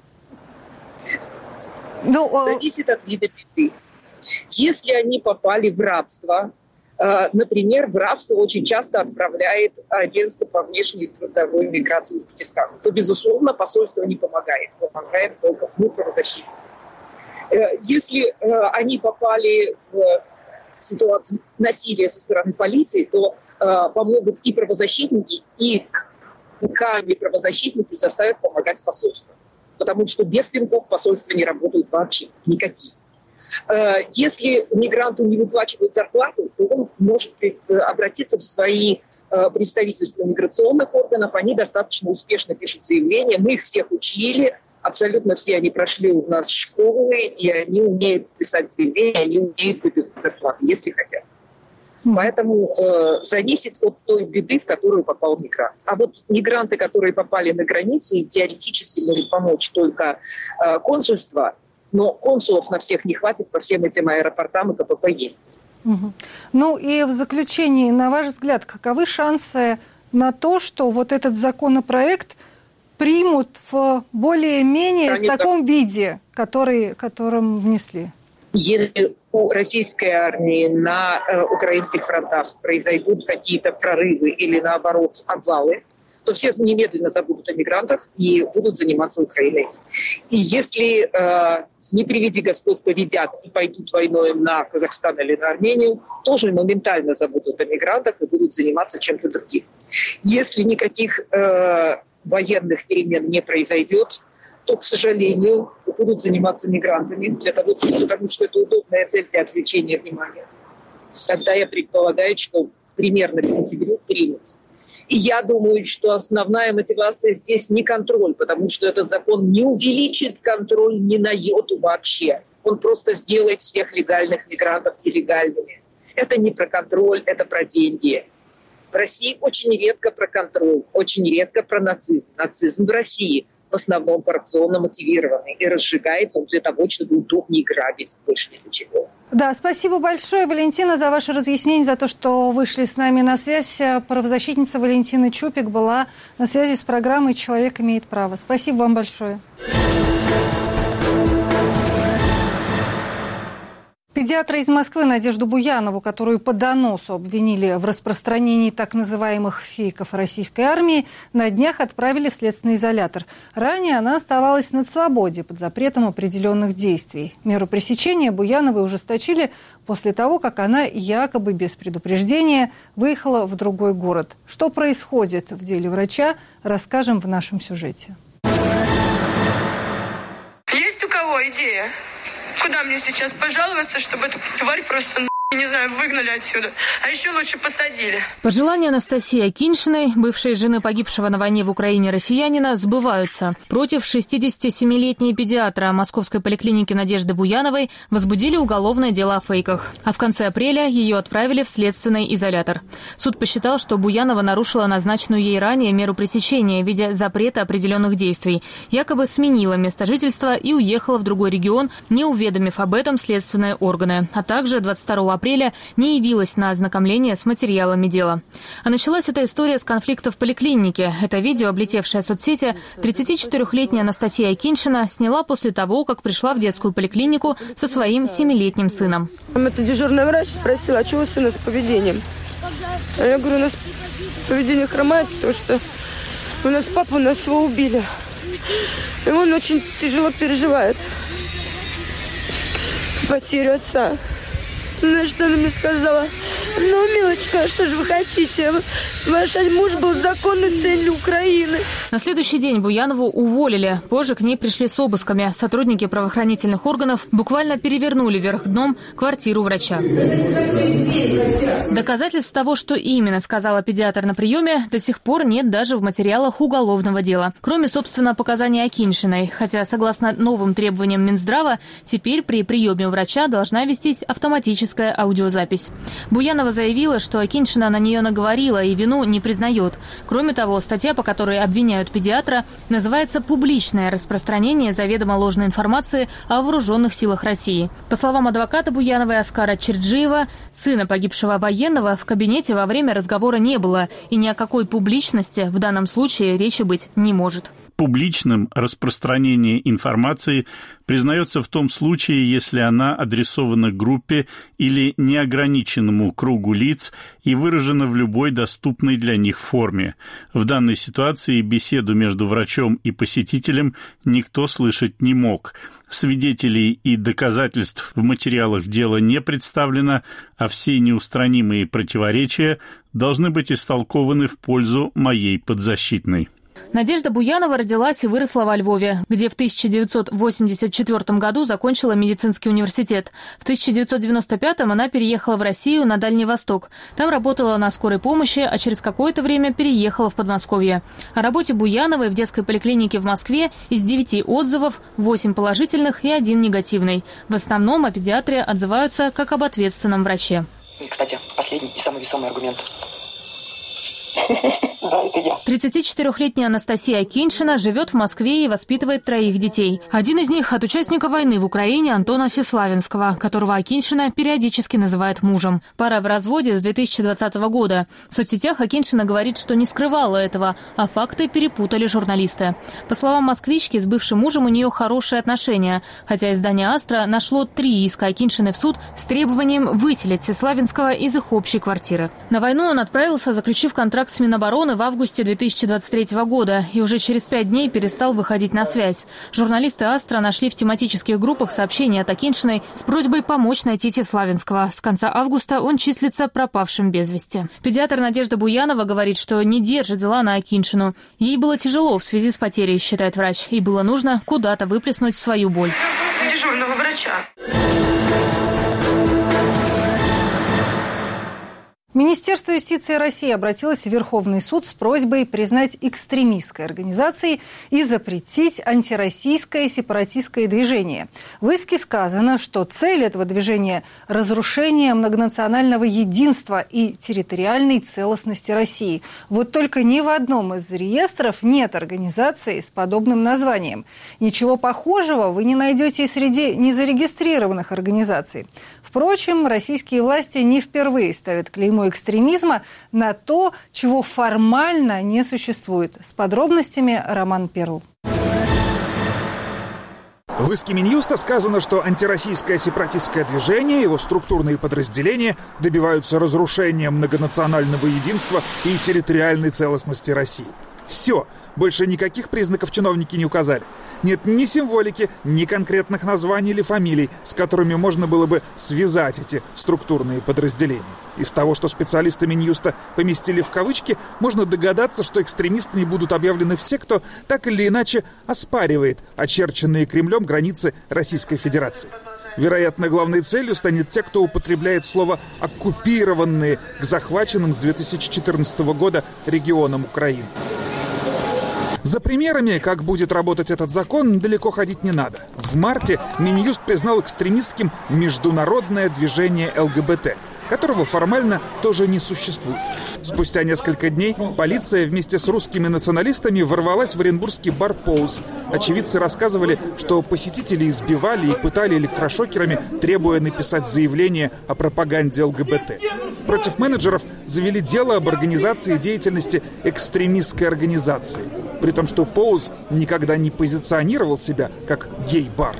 Ну, зависит от вида беды. Если они попали в рабство, например, в рабство очень часто отправляет агентство по внешней трудовой миграции в Узбекистан, то, безусловно, посольство не помогает, помогает только ну, правозащитники. Если они попали в ситуацию насилия со стороны полиции, то помогут и правозащитники, и камни правозащитники заставят помогать посольству. Потому что без пинков посольства не работают вообще никакие. Если мигранту не выплачивают зарплату, то он может обратиться в свои представительства миграционных органов. Они достаточно успешно пишут заявления. Мы их всех учили. Абсолютно все они прошли у нас школы, и они умеют писать заявления, они умеют выбивать зарплату, если хотят. Поэтому э, зависит от той беды, в которую попал мигрант. А вот мигранты, которые попали на границу, и теоретически может помочь только э, консульство, но консулов на всех не хватит, по всем этим аэропортам и КПП есть. Угу. Ну и в заключении, на ваш взгляд, каковы шансы на то, что вот этот законопроект примут в более-менее Конечно. таком виде, который, которым внесли? Если у российской армии на э, украинских фронтах произойдут какие-то прорывы или, наоборот, обвалы, то все немедленно забудут о мигрантах и будут заниматься Украиной. И если, э, не приведи Господь, победят и пойдут войной на Казахстан или на Армению, тоже моментально забудут о мигрантах и будут заниматься чем-то другим. Если никаких э, военных перемен не произойдет, то, к сожалению, будут заниматься мигрантами, для того, потому что это удобная цель для отвлечения внимания. Тогда я предполагаю, что примерно к сентябрю примут. И я думаю, что основная мотивация здесь не контроль, потому что этот закон не увеличит контроль ни на йоту вообще. Он просто сделает всех легальных мигрантов нелегальными. Это не про контроль, это про деньги. В России очень редко про контроль, очень редко про нацизм. Нацизм в России в основном коррупционно мотивированный и разжигается он для того, чтобы удобнее грабить, больше ни для чего. Да, спасибо большое, Валентина, за ваше разъяснение, за то, что вышли с нами на связь. Правозащитница Валентина Чупик была на связи с программой «Человек имеет право». Спасибо вам большое. Педиатра из Москвы Надежду Буянову, которую по доносу обвинили в распространении так называемых фейков российской армии, на днях отправили в следственный изолятор. Ранее она оставалась на свободе под запретом определенных действий. Меру пресечения Буяновой ужесточили после того, как она якобы без предупреждения выехала в другой город. Что происходит в деле врача, расскажем в нашем сюжете. Есть у кого идея? Куда мне сейчас пожаловаться, чтобы эту тварь просто Не знаю, выгнали отсюда. А еще лучше посадили. Пожелания Анастасии Акиньшиной, бывшей жены погибшего на войне в Украине россиянина, сбываются. Против шестидесятисемилетней педиатра Московской поликлиники Надежды Буяновой возбудили уголовное дело о фейках. А в конце апреля ее отправили в следственный изолятор. Суд посчитал, что Буянова нарушила назначенную ей ранее меру пресечения в виде запрета определенных действий. Якобы сменила место жительства и уехала в другой регион, не уведомив об этом следственные органы. А также двадцать второго апреля не явилась на ознакомление с материалами дела. А началась эта история с конфликта в поликлинике. Это видео, облетевшее соцсети, тридцатичетырёхлетняя Анастасия Акиньшина сняла после того, как пришла в детскую поликлинику со своим семилетним сыном. Это дежурный врач спросила, а чего у сына с поведением? А я говорю, у нас поведение хромает, потому что у нас папа, у нас его убили. И он очень тяжело переживает потерю отца. На что она мне сказала: ну, милочка, что же вы хотите? Ваш муж был законной целью Украины. На следующий день Буянову уволили. Позже к ней пришли с обысками. Сотрудники правоохранительных органов буквально перевернули вверх дном квартиру врача. Доказательств того, что именно сказала педиатр на приеме, до сих пор нет даже в материалах уголовного дела. Кроме, собственно, показаний Акиньшиной. Хотя, согласно новым требованиям Минздрава, теперь при приеме у врача должна вестись автоматически аудиозапись. Буянова заявила, что Акиньшина на нее наговорила и вину не признает. Кроме того, статья, по которой обвиняют педиатра, называется «Публичное распространение заведомо ложной информации о вооруженных силах России». По словам адвоката Буяновой Оскара Черджиева, сына погибшего военного в кабинете во время разговора не было, и ни о какой публичности в данном случае речи быть не может. Публичным распространение информации признается в том случае, если она адресована группе или неограниченному кругу лиц и выражена в любой доступной для них форме. В данной ситуации беседу между врачом и посетителем никто слышать не мог. Свидетелей и доказательств в материалах дела не представлено, а все неустранимые противоречия должны быть истолкованы в пользу моей подзащитной. Надежда Буянова родилась и выросла во Львове, где в тысяча девятьсот восемьдесят четвёртом году закончила медицинский университет. В тысяча девятьсот девяносто пятом она переехала в Россию на Дальний Восток. Там работала на скорой помощи, а через какое-то время переехала в Подмосковье. О работе Буяновой в детской поликлинике в Москве из девяти отзывов восемь положительных и один негативный. В основном о педиатре отзываются как об ответственном враче. Кстати, последний и самый весомый аргумент. Да, это я. тридцатичетырёхлетняя Анастасия Акиньшина живет в Москве и воспитывает троих детей. Один из них от участника войны в Украине Антона Сеславинского, которого Акиньшина периодически называет мужем. Пара в разводе с две тысячи двадцатого года. В соцсетях Акиньшина говорит, что не скрывала этого, а факты перепутали журналисты. По словам москвички, с бывшим мужем у нее хорошие отношения, хотя издание «Астра» нашло три иска Акиньшины в суд с требованием выселить Сеславинского из их общей квартиры. На войну он отправился, заключив контракт с Минобороны в августе две тысячи двадцать третьего года и уже через пять дней перестал выходить на связь. Журналисты «Астра» нашли в тематических группах сообщения от Акиньшиной с просьбой помочь найти Сеславинского. С конца августа он числится пропавшим без вести. Педиатр Надежда Буянова говорит, что не держит зла на Акиньшину. Ей было тяжело в связи с потерей, считает врач, и было нужно куда-то выплеснуть свою боль. Дежурного врача. Министерство юстиции России обратилось в Верховный суд с просьбой признать экстремистской организацией и запретить антироссийское сепаратистское движение. В иске сказано, что цель этого движения – разрушение многонационального единства и территориальной целостности России. Вот только ни в одном из реестров нет организации с подобным названием. Ничего похожего вы не найдете и среди незарегистрированных организаций. Впрочем, российские власти не впервые ставят клеймо экстремизма на то, чего формально не существует. С подробностями Роман Перл. В иске Минюста сказано, что антироссийское сепаратистское движение и его структурные подразделения добиваются разрушения многонационального единства и территориальной целостности России. Все. Больше никаких признаков чиновники не указали. Нет ни символики, ни конкретных названий или фамилий, с которыми можно было бы связать эти структурные подразделения. Из того, что специалисты Минюста поместили в кавычки, можно догадаться, что экстремистами будут объявлены все, кто так или иначе оспаривает очерченные Кремлем границы Российской Федерации. Вероятно, главной целью станет те, кто употребляет слово «оккупированные» к захваченным с две тысячи четырнадцатого года регионам Украины. За примерами, как будет работать этот закон, далеко ходить не надо. В марте Минюст признал экстремистским международное движение эл гэ бэ тэ, которого формально тоже не существует. Спустя несколько дней полиция вместе с русскими националистами ворвалась в оренбургский бар «Поуз». Очевидцы рассказывали, что посетители избивали и пытали электрошокерами, требуя написать заявление о пропаганде эл гэ бэ тэ. Против менеджеров завели дело об организации деятельности экстремистской организации, при том, что «Поуз» никогда не позиционировал себя как гей-бар.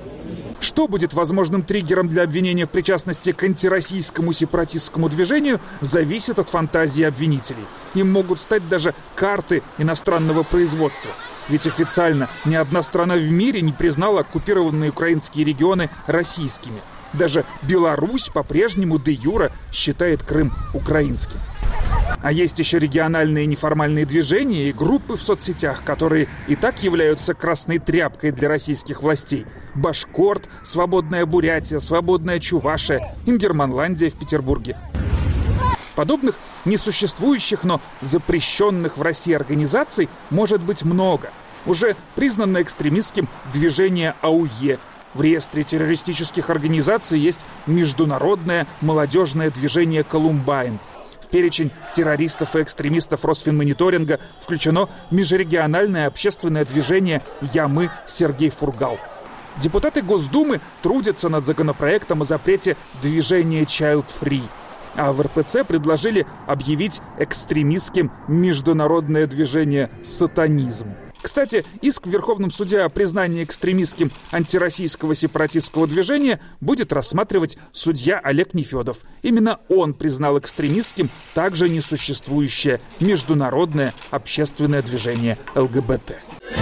Что будет возможным триггером для обвинения в причастности к антироссийскому сепаратистскому движению, зависит от фантазии обвинителей. Им могут стать даже карты иностранного производства. Ведь официально ни одна страна в мире не признала оккупированные украинские регионы российскими. Даже Беларусь по-прежнему де-юре считает Крым украинским. А есть еще региональные неформальные движения и группы в соцсетях, которые и так являются красной тряпкой для российских властей. Башкорт, Свободная Бурятия, Свободная Чувашия, Ингерманландия в Петербурге. Подобных несуществующих, но запрещенных в России организаций может быть много. Уже признано экстремистским движение а у е. В реестре террористических организаций есть международное молодежное движение «Колумбайн». В перечень террористов и экстремистов Росфинмониторинга включено межрегиональное общественное движение «Я-мы» Сергей Фургал. Депутаты Госдумы трудятся над законопроектом о запрете движения Child Free. А в эр пэ цэ предложили объявить экстремистским международное движение «Сатанизм». Кстати, иск в Верховном суде о признании экстремистским антироссийского сепаратистского движения будет рассматривать судья Олег Нефедов. Именно он признал экстремистским также несуществующее международное общественное движение эл гэ бэ тэ.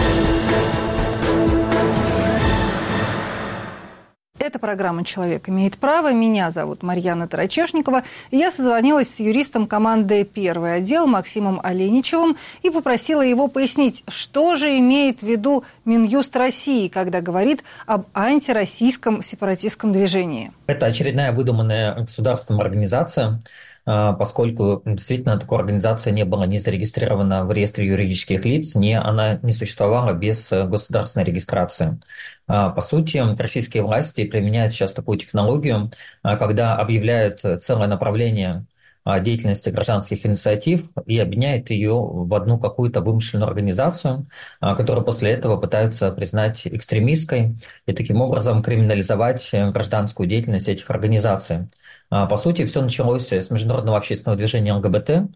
Это программа «Человек имеет право». Меня зовут Марьяна Тарачешникова. Я созвонилась с юристом команды «Первый отдел» Максимом Оленичевым и попросила его пояснить, что же имеет в виду Минюст России, когда говорит об антироссийском сепаратистском движении. Это очередная выдуманная государственная организация, поскольку действительно такой организации не была не зарегистрирована в реестре юридических лиц, не, она не существовала без государственной регистрации. По сути, российские власти применяют сейчас такую технологию, когда объявляют целое направление деятельности гражданских инициатив и объединяет ее в одну какую-то вымышленную организацию, которую после этого пытаются признать экстремистской и таким образом криминализовать гражданскую деятельность этих организаций. По сути, все началось с международного общественного движения эл гэ бэ тэ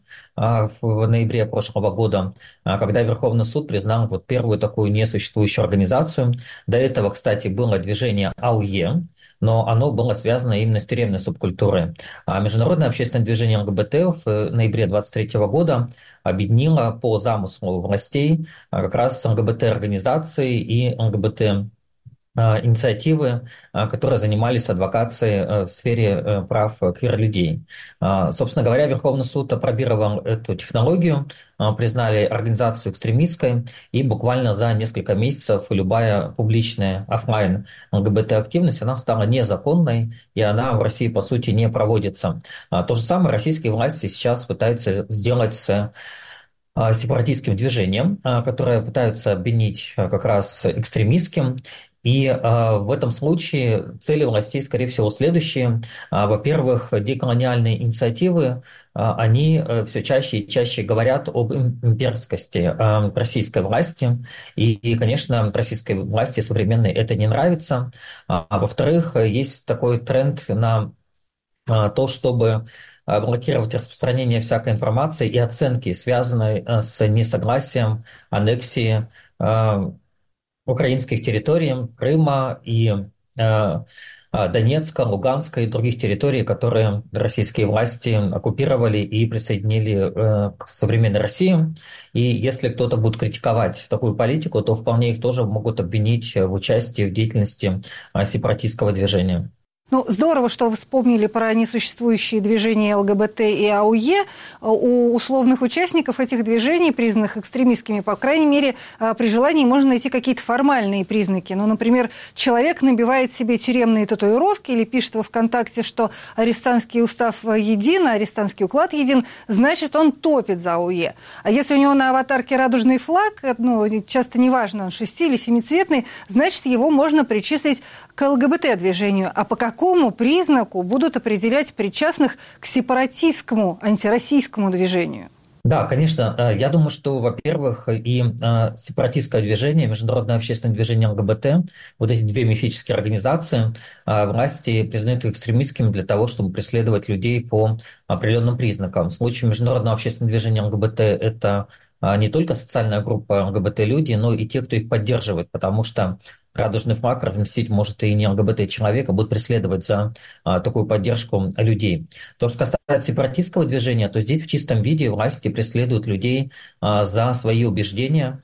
в ноябре прошлого года, когда Верховный суд признал вот первую такую несуществующую организацию. До этого, кстати, было движение а у е, но оно было связано именно с тюремной субкультурой. А международное общественное движение эл гэ бэ тэ в ноябре две тысячи двадцать третьего года объединило по замыслу властей как раз эл гэ бэ тэ-организации и эл гэ бэ тэ инициативы, которые занимались адвокацией в сфере прав квир-людей. Собственно говоря, Верховный суд опробировал эту технологию, признали организацию экстремистской, и буквально за несколько месяцев любая публичная офлайн эл гэ бэ тэ-активность, она стала незаконной, и она в России, по сути, не проводится. То же самое российские власти сейчас пытаются сделать с сепаратистским движением, которое пытаются обвинить как раз экстремистским. И э, в этом случае цели властей, скорее всего, следующие. Э, во-первых, деколониальные инициативы, э, они э, все чаще и чаще говорят об имперскости э, российской власти. И, и, конечно, российской власти современной это не нравится. А, а во-вторых, есть такой тренд на э, то, чтобы блокировать распространение всякой информации и оценки, связанной э, с несогласием, аннексией э, украинских территорий, Крыма и э, Донецка, Луганска и других территорий, которые российские власти оккупировали и присоединили э, к современной России. И если кто-то будет критиковать такую политику, то вполне их тоже могут обвинить в участии в деятельности э, сепаратистского движения. Ну, здорово, что вы вспомнили про несуществующие движения ЛГБТ и АУЕ. У условных участников этих движений, признанных экстремистскими, по крайней мере, при желании можно найти какие-то формальные признаки. Ну, например, человек набивает себе тюремные татуировки или пишет во ВКонтакте, что арестантский устав един, арестантский уклад един, значит, он топит за АУЕ. А если у него на аватарке радужный флаг, ну, часто неважно, он шести- или семицветный, значит, его можно причислить к ЛГБТ-движению. А по какому признаку будут определять причастных к сепаратистскому, антироссийскому движению? Да, конечно. Я думаю, что, во-первых, и сепаратистское движение, международное общественное движение ЛГБТ, вот эти две мифические организации, власти признают экстремистскими для того, чтобы преследовать людей по определенным признакам. В случае международного общественного движения ЛГБТ это не только социальная группа ЛГБТ-люди, но и те, кто их поддерживает, потому что радужный флаг разместить может и не ЛГБТ-человек, а будут преследовать за а, такую поддержку людей. То, что касается сепаратистского движения, то здесь в чистом виде власти преследуют людей а, за свои убеждения,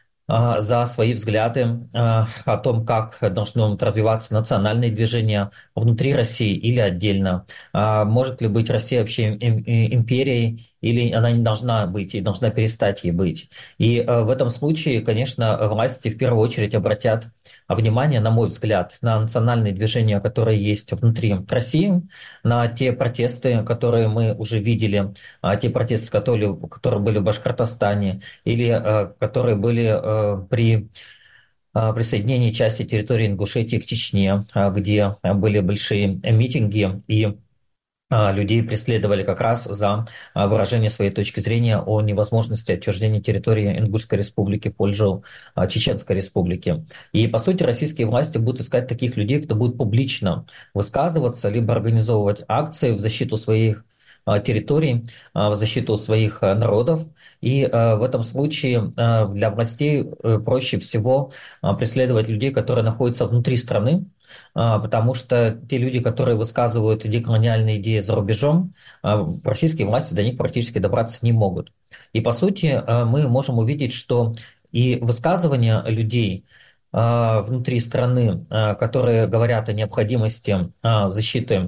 а, за свои взгляды а, о том, как должно развиваться национальное движение внутри России или отдельно. А, может ли быть Россия вообще империей, или она не должна быть и должна перестать ей быть. И а, в этом случае, конечно, власти в первую очередь обратят внимание, на мой взгляд, на национальные движения, которые есть внутри России, на те протесты, которые мы уже видели, те протесты, которые, которые были в Башкортостане, или которые были при присоединении части территории Ингушетии к Чечне, где были большие митинги и людей преследовали как раз за выражение своей точки зрения о невозможности отчуждения территории Ингушской республики в пользу Чеченской республики. И, по сути, российские власти будут искать таких людей, кто будет публично высказываться, либо организовывать акции в защиту своих территорий, в защиту своих народов. И в этом случае для властей проще всего преследовать людей, которые находятся внутри страны, потому что те люди, которые высказывают деколониальные идеи за рубежом, российские власти до них практически добраться не могут. И, по сути, мы можем увидеть, что и высказывания людей внутри страны, которые говорят о необходимости защиты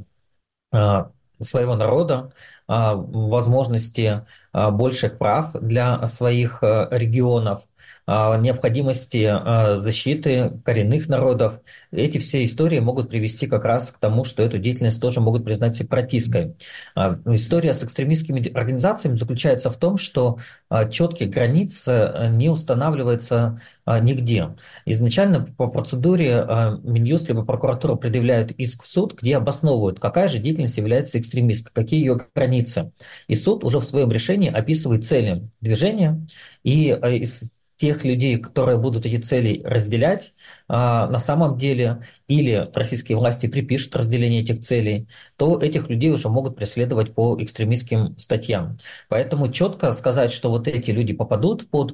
своего народа, возможности больших прав для своих регионов, необходимости защиты коренных народов. Эти все истории могут привести как раз к тому, что эту деятельность тоже могут признать сепаратистской. История с экстремистскими организациями заключается в том, что четких границ не устанавливается нигде. Изначально по процедуре Минюст либо прокуратура предъявляют иск в суд, где обосновывают, какая же деятельность является экстремистской, какие ее границы. И суд уже в своем решении описывает цели движения, и из тех людей, которые будут эти цели разделять, на самом деле, или российские власти припишут разделение этих целей, то этих людей уже могут преследовать по экстремистским статьям. Поэтому четко сказать, что вот эти люди попадут под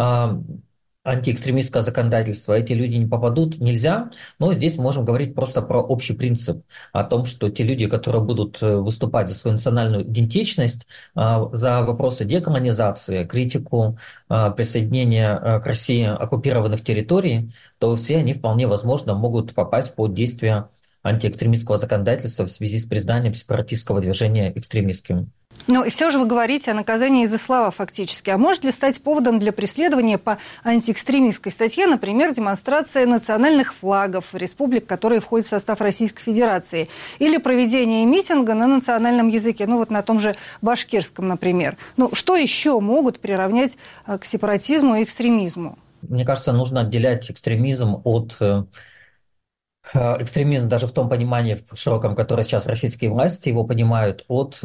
антиэкстремистское законодательство, эти люди не попадут, нельзя, но здесь мы можем говорить просто про общий принцип о том, что те люди, которые будут выступать за свою национальную идентичность, за вопросы деколонизации, критику присоединения к России оккупированных территорий, то все они вполне возможно могут попасть под действие антиэкстремистского законодательства в связи с признанием сепаратистского движения экстремистским. Но все же вы говорите о наказании за слова фактически. А может ли стать поводом для преследования по антиэкстремистской статье, например, демонстрация национальных флагов республик, которые входят в состав Российской Федерации, или проведение митинга на национальном языке, ну вот на том же башкирском, например? Ну что еще могут приравнять к сепаратизму и экстремизму? Мне кажется, нужно отделять экстремизм от... Экстремизм даже в том понимании в широком, которое сейчас российские власти его понимают, от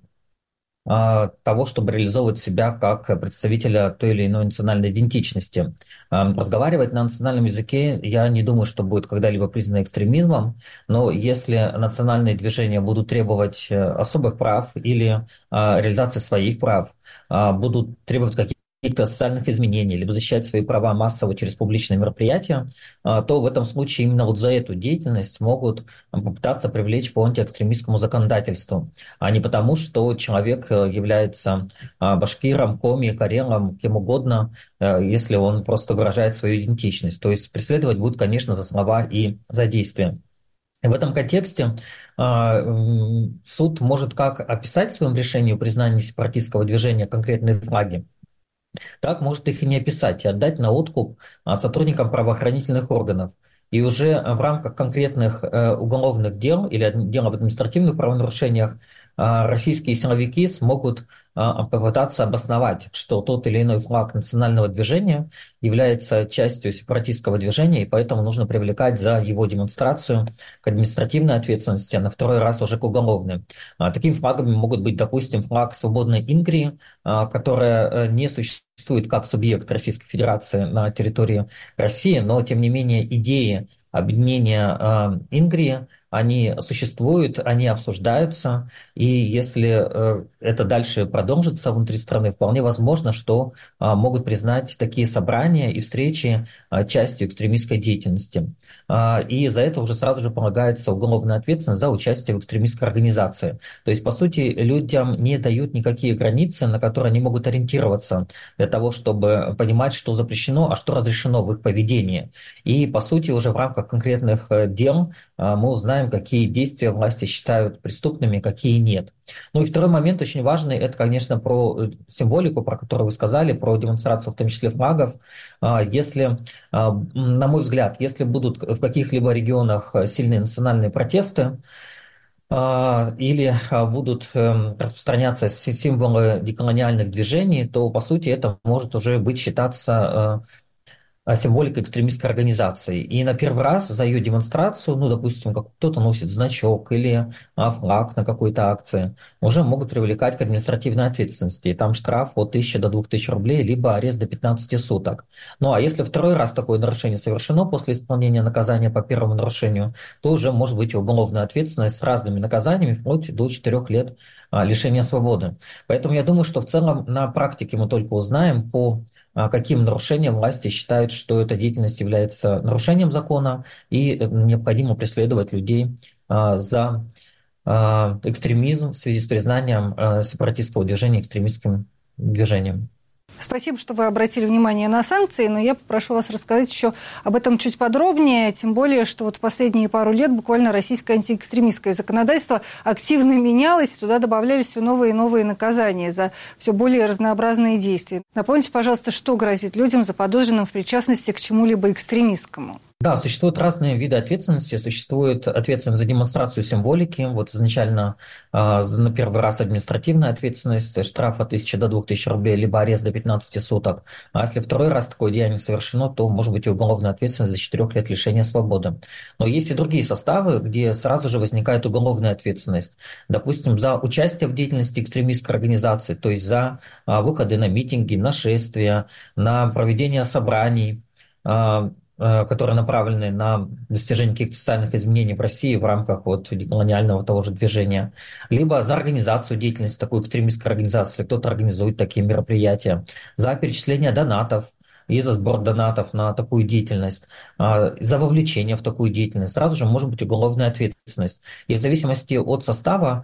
того, чтобы реализовывать себя как представителя той или иной национальной идентичности. Разговаривать на национальном языке, я не думаю, что будет когда-либо признано экстремизмом, но если национальные движения будут требовать особых прав или реализации своих прав, будут требовать каких-то каких-то социальных изменений, либо защищать свои права массово через публичные мероприятия, то в этом случае именно вот за эту деятельность могут попытаться привлечь по антиэкстремистскому законодательству, а не потому, что человек является башкиром, коми, карелом, кем угодно, если он просто выражает свою идентичность. То есть преследовать будут, конечно, за слова и за действия. В этом контексте суд может как описать в своем решении о признании сепаратистского движения конкретные флаги, так может их и не описать, и отдать на откуп сотрудникам правоохранительных органов. И уже в рамках конкретных уголовных дел или дел об административных правонарушениях российские силовики смогут попытаться обосновать, что тот или иной флаг национального движения является частью сепаратистского движения, и поэтому нужно привлекать за его демонстрацию к административной ответственности, а на второй раз уже к уголовной. Такими флагами могут быть, допустим, флаг свободной Ингрии, которая не существует как субъект Российской Федерации на территории России, но, тем не менее, идеи объединения Ингрии, они существуют, они обсуждаются, и если это дальше продолжится внутри страны, вполне возможно, что могут признать такие собрания и встречи частью экстремистской деятельности. И за это уже сразу же полагается уголовная ответственность за участие в экстремистской организации. То есть, по сути, людям не дают никакие границы, на которые они могут ориентироваться для того, чтобы понимать, что запрещено, а что разрешено в их поведении. И, по сути, уже в рамках конкретных дел мы узнаем, какие действия власти считают преступными, какие нет. Ну и второй момент очень важный, это, конечно, про символику, про которую вы сказали, про демонстрацию в том числе флагов. Если, на мой взгляд, если будут в каких-либо регионах сильные национальные протесты, или будут распространяться символы деколониальных движений, то, по сути, это может уже быть считаться символика экстремистской организации. И на первый раз за ее демонстрацию, ну, допустим, как кто-то носит значок или флаг на какой-то акции, уже могут привлекать к административной ответственности. И там штраф от тысячи до двух тысяч рублей, либо арест до пятнадцати суток. Ну, а если второй раз такое нарушение совершено после исполнения наказания по первому нарушению, то уже может быть уголовная ответственность с разными наказаниями, вплоть до четырех лет лишения свободы. Поэтому я думаю, что в целом на практике мы только узнаем, по каким нарушениям власти считают, что эта деятельность является нарушением закона, и необходимо преследовать людей за экстремизм в связи с признанием сепаратистского движения экстремистским движением. Спасибо, что вы обратили внимание на санкции, но я попрошу вас рассказать еще об этом чуть подробнее, тем более, что вот в последние пару лет буквально российское антиэкстремистское законодательство активно менялось, туда добавлялись все новые и новые наказания за все более разнообразные действия. Напомните, пожалуйста, что грозит людям, заподозренным в причастности к чему-либо экстремистскому? Да, существуют разные виды ответственности. Существует ответственность за демонстрацию символики. Вот изначально э, на первый раз административная ответственность, штраф от тысячи до двух тысяч рублей, либо арест до пятнадцати суток. А если второй раз такое деяние совершено, то может быть и уголовная ответственность до четырех лет лишения свободы. Но есть и другие составы, где сразу же возникает уголовная ответственность. Допустим, за участие в деятельности экстремистской организации, то есть за э, выходы на митинги, на шествия, на проведение собраний, э, которые направлены на достижение каких-то социальных изменений в России в рамках вот деколониального того же движения, либо за организацию деятельности такой экстремистской организации, кто-то организует такие мероприятия, за перечисление донатов и за сбор донатов на такую деятельность, за вовлечение в такую деятельность, сразу же может быть уголовная ответственность. И в зависимости от состава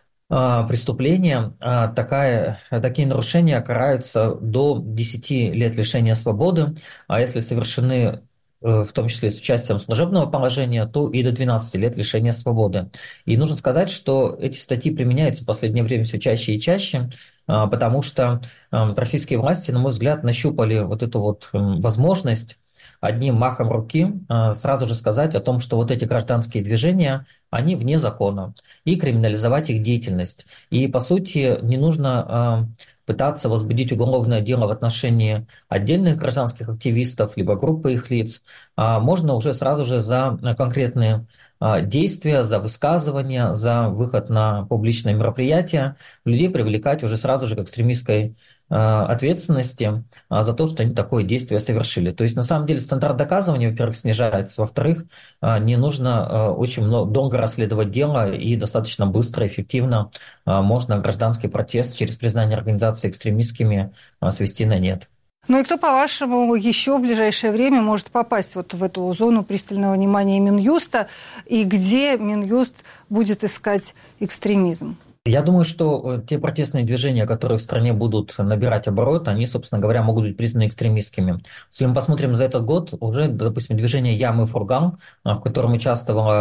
преступления такая, такие нарушения караются до десяти лет лишения свободы, а если совершены в том числе с участием служебного положения, то и до двенадцати лет лишения свободы. И нужно сказать, что эти статьи применяются в последнее время все чаще и чаще, потому что российские власти, на мой взгляд, нащупали вот эту вот возможность одним махом руки сразу же сказать о том, что вот эти гражданские движения, они вне закона, и криминализовать их деятельность. И, по сути, не нужно пытаться возбудить уголовное дело в отношении отдельных гражданских активистов, либо группы их лиц. Можно уже сразу же за конкретные действия, за высказывания, за выход на публичные мероприятия людей привлекать уже сразу же к экстремистской ответственности за то, что они такое действие совершили. То есть, на самом деле, стандарт доказывания, во-первых, снижается, во-вторых, не нужно очень много, долго расследовать дело, и достаточно быстро, эффективно можно гражданский протест через признание организации экстремистскими свести на нет. Ну и кто, по-вашему, еще в ближайшее время может попасть вот в эту зону пристального внимания Минюста, и где Минюст будет искать экстремизм? Я думаю, что те протестные движения, которые в стране будут набирать оборот, они, собственно говоря, могут быть признаны экстремистскими. Если мы посмотрим за этот год, уже, допустим, движение «Я, мы, Фурган», в котором участвовало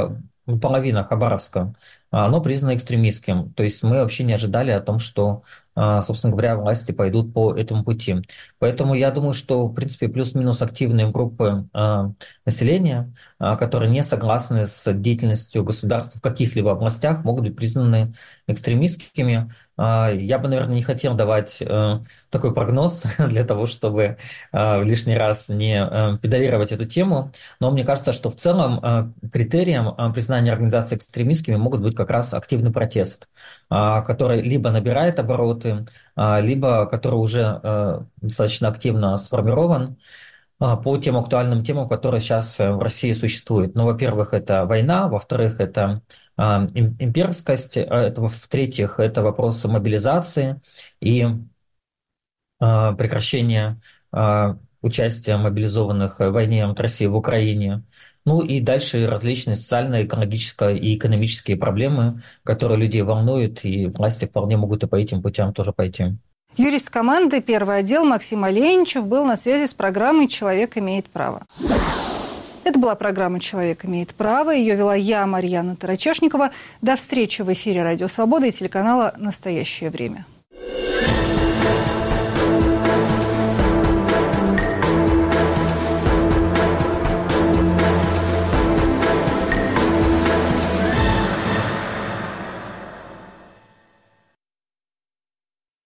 половина Хабаровска, оно признано экстремистским. То есть мы вообще не ожидали о том, что, собственно говоря, власти пойдут по этому пути. Поэтому я думаю, что, в принципе, плюс-минус активные группы населения, которые не согласны с деятельностью государства в каких-либо областях, могут быть признаны экстремистскими. Я бы, наверное, не хотел давать такой прогноз для того, чтобы лишний раз не педалировать эту тему, но мне кажется, что в целом критерием признания организаций экстремистскими могут быть как раз активный протест, который либо набирает обороты, либо который уже достаточно активно сформирован по тем актуальным темам, которые сейчас в России существуют. Ну, во-первых, это война, во-вторых, это имперскость, в-третьих, это вопросы мобилизации и прекращения участия мобилизованных в войне от России в Украине. Ну и дальше различные социальные, экологические и экономические проблемы, которые людей волнуют, и власти вполне могут и по этим путям тоже пойти. Юрист команды «Первый отдел» Максим Оленичев был на связи с программой «Человек имеет право». Это была программа «Человек имеет право». Ее вела я, Марьяна Тарачешникова. До встречи в эфире «Радио Свобода» и телеканала «Настоящее время».